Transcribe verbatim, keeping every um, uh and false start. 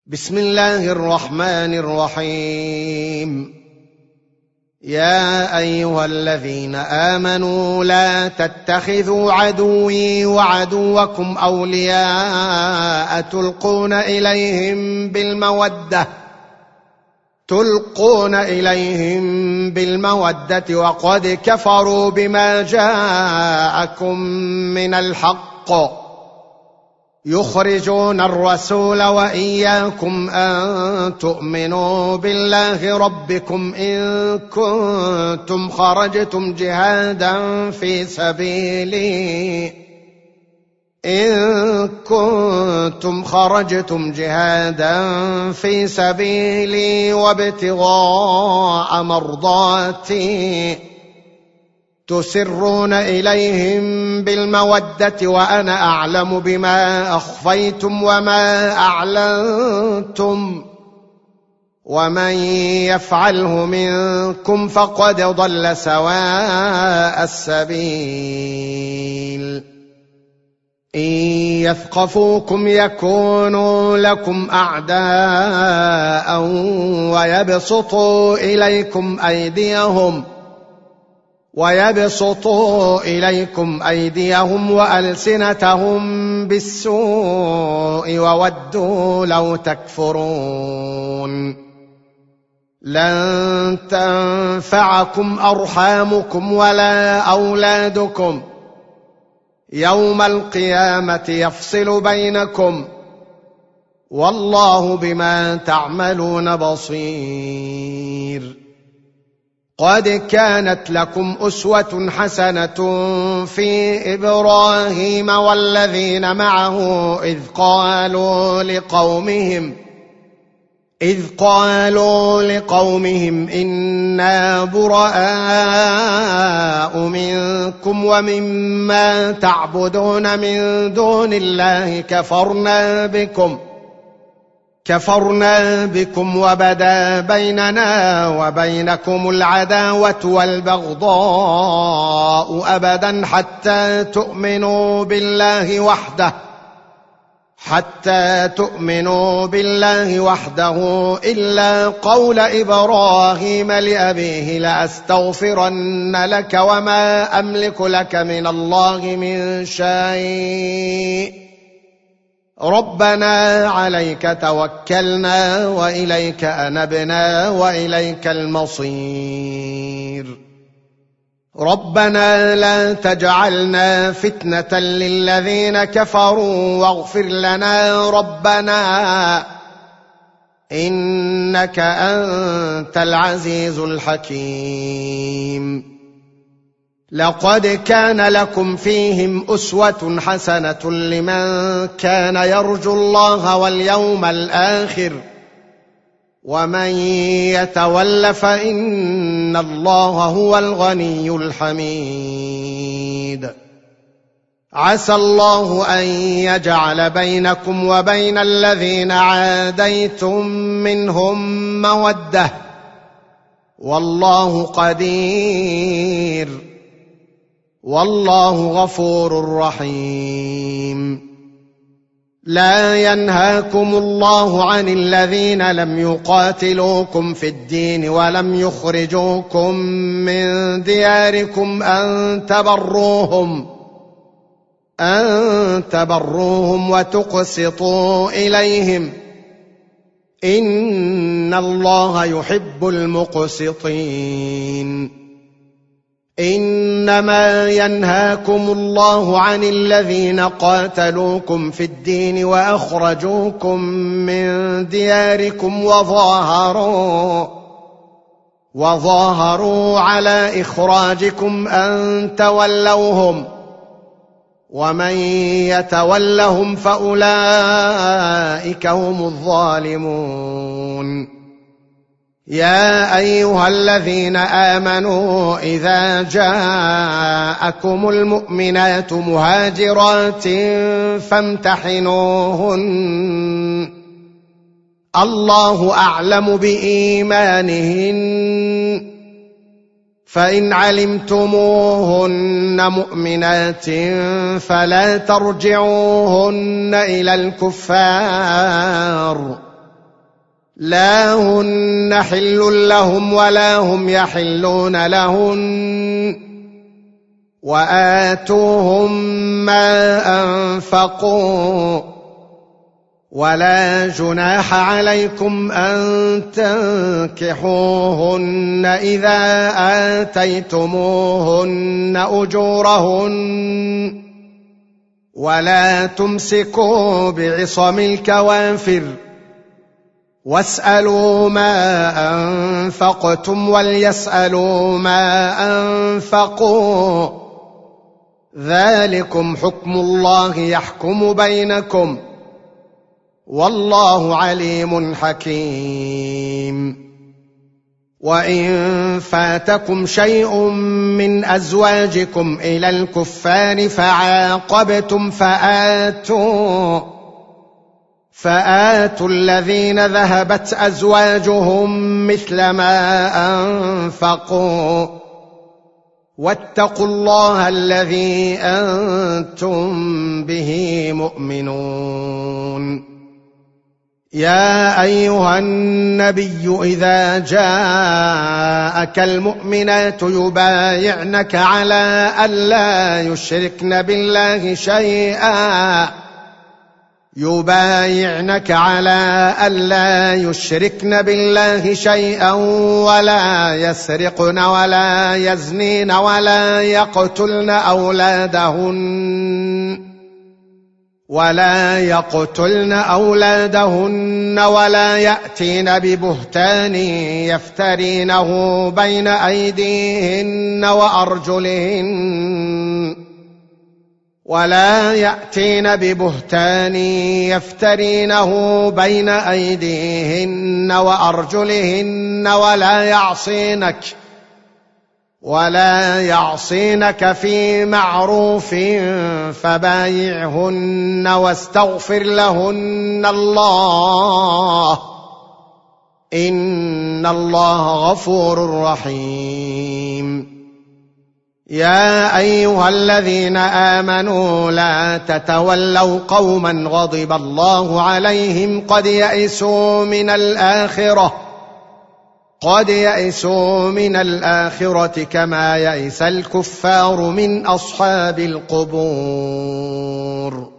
بسم الله الرحمن الرحيم. يا أيها الذين آمنوا لا تتخذوا عدوي وعدوكم أولياء تلقون إليهم بالمودة تلقون إليهم بالمودة وقد كفروا بما جاءكم من الحق يخرجون الرسول وإياكم أن تؤمنوا بالله ربكم إن كنتم خرجتم جهادا في سبيلي إن كنتم خرجتم جهادا في سبيلي وابتغاء مرضاتي تسرون إليهم بالمودة وأنا أعلم بما أخفيتم وما أعلنتم ومن يفعله منكم فقد ضل سواء السبيل. إن يثقفوكم يكونوا لكم أعداء ويبسطوا إليكم أيديهم ويبسطوا إليكم أيديهم وألسنتهم بالسوء وودوا لو تكفرون. لن تنفعكم أرحامكم ولا أولادكم يوم القيامة يفصل بينكم والله بما تعملون بصير. قد كانت لكم أسوة حسنة في إبراهيم والذين معه إذ قالوا لقومهم إذ قالوا لقومهم إنا براء منكم ومما تعبدون من دون الله كفرنا بكم كفرنا بكم وبدا بيننا وبينكم العداوة والبغضاء أبدا حتى تؤمنوا بالله وحده حتى تؤمنوا بالله وحده إلا قول إبراهيم لأبيه لأستغفرن لك وما أملك لك من الله من شيء ربنا عليك توكلنا وإليك أنبنا وإليك المصير. ربنا لا تجعلنا فتنة للذين كفروا واغفر لنا ربنا إنك أنت العزيز الحكيم. لقد كان لكم فيهم أسوة حسنة لمن كان يرجو الله واليوم الآخر ومن يتول فإن الله هو الغني الحميد. عسى الله أن يجعل بينكم وبين الذين عاديتم منهم مودة والله قدير والله غفور رحيم. لا ينهاكم الله عن الذين لم يقاتلوكم في الدين ولم يخرجوكم من دياركم أن تبروهم أن تبروهم وتقسطوا إليهم إن الله يحب المقسطين. إنما ينهاكم الله عن الذين قاتلوكم في الدين وأخرجوكم من دياركم وظاهروا وظاهروا على إخراجكم أن تولوهم ومن يتولهم فأولئك هم الظالمون. يا أيها الذين آمنوا إذا جاءكم المؤمنات مهاجرات فامتحنوهن الله أعلم بإيمانهن فإن علمتموهن مؤمنات فلا ترجعوهن إلى الكفار لا هن حل لهم ولا هم يحلون لهن وآتوهم ما أنفقوا ولا جناح عليكم أن تنكحوهن إذا آتيتموهن أجورهن ولا تمسكوا بعصم الكوافر واسألوا ما أنفقتم وليسألوا ما أنفقوا ذلكم حكم الله يحكم بينكم والله عليم حكيم. وإن فاتكم شيء من أزواجكم إلى الكفار فعاقبتم فآتوا فآتوا الذين ذهبت أزواجهم مثل ما أنفقوا واتقوا الله الذي أنتم به مؤمنون. يا أيها النبي إذا جاءك المؤمنات يبايعنك على ألا يشركن بالله شيئا يبايعنك على ألا يشركن بالله شيئا ولا يسرقن ولا يزنين ولا يقتلن أولادهن ولا يقتلن أولادهن ولا يأتين ببهتان يفترينه بين أيديهن وأرجلهن ولا يأتين ببهتان يفترينه بين أيديهن وأرجلهن ولا يعصينك ولا يعصينك في معروف فبايعهن واستغفر لهن الله إن الله غفور رحيم. يا أيها الذين آمنوا لا تتولوا قوما غضب الله عليهم قد يئسوا من الآخرة قد يئسوا من الآخرة كما يئس الكفار من أصحاب القبور.